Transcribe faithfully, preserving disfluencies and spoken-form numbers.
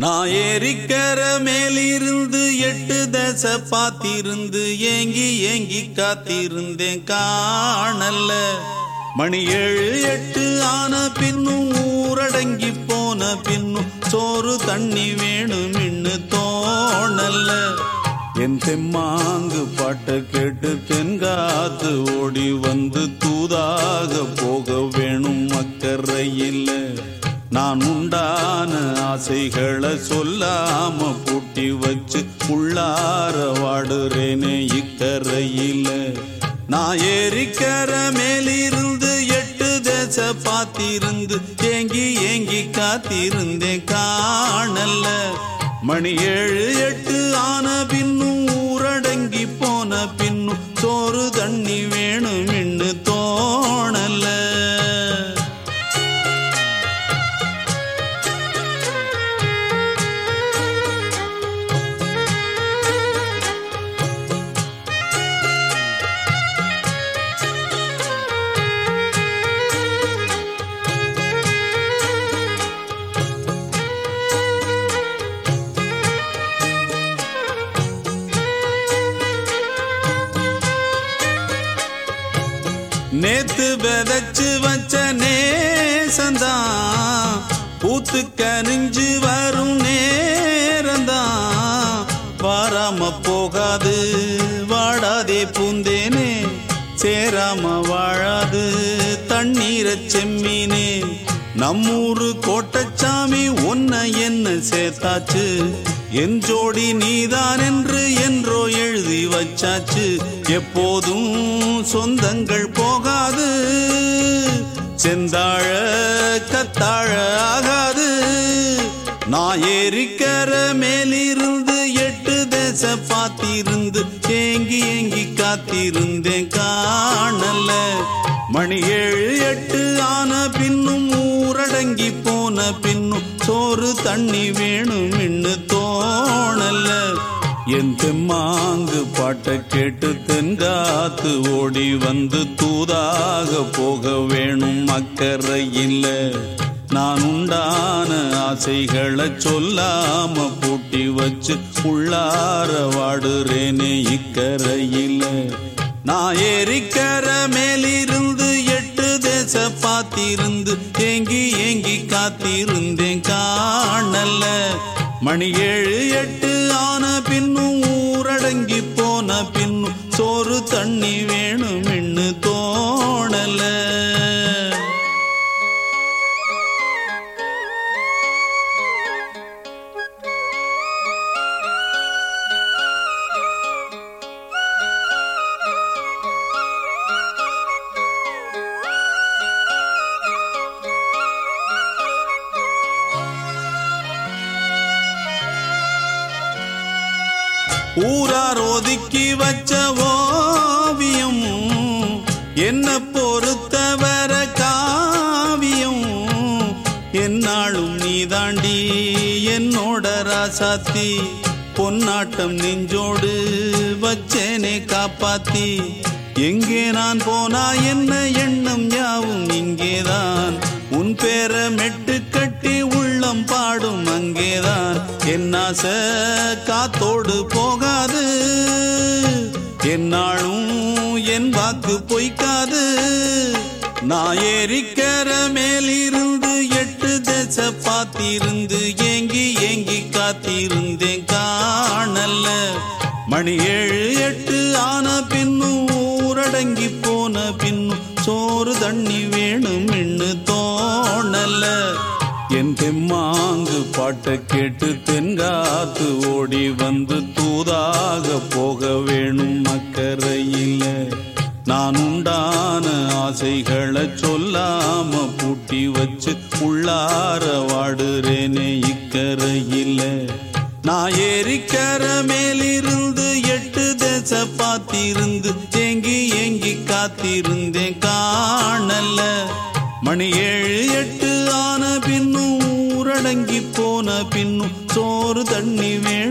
நான் ஏரிக்கர மேலிருந்து எட்டு தச பாத்திருந்து ஏங்கி ஏங்கி காத்திருந்தேன் காணல்ல. மணி ஏழு எட்டு ஆன பின்னும் ஊரடங்கி போன பின்னும் சோறு தண்ணி வேணும் இன்னு தோணல்ல. என் தெம்மாங்கு பாட்டை கேட்டு தென்காத்து ஓடி வந்து தூதாக போக வேணும் அக்கறையில். நான் உண்டான ஆசைகளை சொல்லாம பூட்டி வச்சு உள்ளார வாடுறேனே இக்கரையில். நான் ஏரிக்கர மேலிருந்து எட்டு தேச பாத்திருந்து ஏங்கி ஏங்கி காத்திருந்தேன் காணல்ல. மணி ஏழு எட்டு ஆன பின்னும் ஊரடங்கி போன பின்னும் சோறு தண்ணி வேணும் இன்னு தோணல்ல. நேத்து விதைச்சு வச்ச நேசந்தான் பூத்து கனிஞ்சு வரும் நேரந்தான். வாராம போகாது வாடாதே பூந்தேனே, சேராம வாழாது தண்ணீரை செம்மீனே. நம்மூரு கோட்டச்சாமி ஒன்ன என்ன சேர்த்தாச்சு, என் ஜோடி நீதான் என்று என்றோ எழுதி வச்சாச்சு. எப்போதும் சொந்தங்கள் போகாது, செந்தாழ கத்தாழ ஆகாது. நான் ஏரிக்கர மேலிருந்து எட்டு தேச பாத்திருந்து ஏங்கி ஏங்கி காத்திருந்தேன் காணல்ல. மணி ஏழு எட்டு ஆன பின்னும் ஊரடங்கி போன பின்னும் சோறு தண்ணி வேணும் இன்னு தோணல்ல. என் தெம்மாங்கு பாட்டை கேட்டு தென்காத்து ஓடி வந்து தூதாக போக வேணும் அக்கறையில். நான் உண்டான ஆசைகளை சொல்லாம பூட்டி வச்சு உள்ளார வாடுறேனே இக்கரையில். நான் ஏரிக்கர மேலிருந்து எட்டு தேச பாத்திருந்து ஏங்கி ஏங்கி காத்திருந்தேன் காணல்ல. மணி ஏழு எட்டு ஆன பின்னும் ஊரடங்கி போன பின்னும் சோறு தண்ணி வேணும் இன்னு தோணல. ஊரார் ஒதுக்கி வச்ச ஓவியம் என்ன பொறுத்தவர காவியம். என்னாலும் நீ தாண்டி என்னோட ராசாத்தி, பொன்னாட்டம் நெஞ்சோடு வச்சேனே காப்பாத்தி. எங்கே நான் போனா என்ன எண்ணம் யாவும் இங்கேதான், உன் பேர மெட்டு கட்டி உள்ளம் பாடும் அங்கேதான். என்னாச காத்தோடு போகாது, என்னாலும் என் வாக்கு பொய்க்காது. நான் ஏரிக்கர மேலிருந்து எட்டு தேச பாத்திருந்து ஏங்கி ஏங்கி காத்திருந்தேன் காணல்ல. மணி ஏழு எட்டு ஆன பின்னும் ஊரடங்கி போன பின்னும் சோறு தண்ணி வேணும் இன்னு தோணல்ல. என் தெம்மாங்கு பாட்டை கேட்டு தென்காத்து ஓடி வந்து தூதாக போக வேணும் அக்கறையில். நான் உண்டான ஆசைகளை சொல்லாம பூட்டி வச்சு உள்ளார வாடுறேனே இக்கரையில். நான் ஏரிக்கர மேலிருந்து எட்டு தேச பாத்திருந்து ஏங்கி ஏங்கி காத்திருந்தேன் காணல்ல. மணி ஏழு எட்டு ஆன பின்னும் ஊரடங்கி போன பின்னும் சோறு தண்ணி வே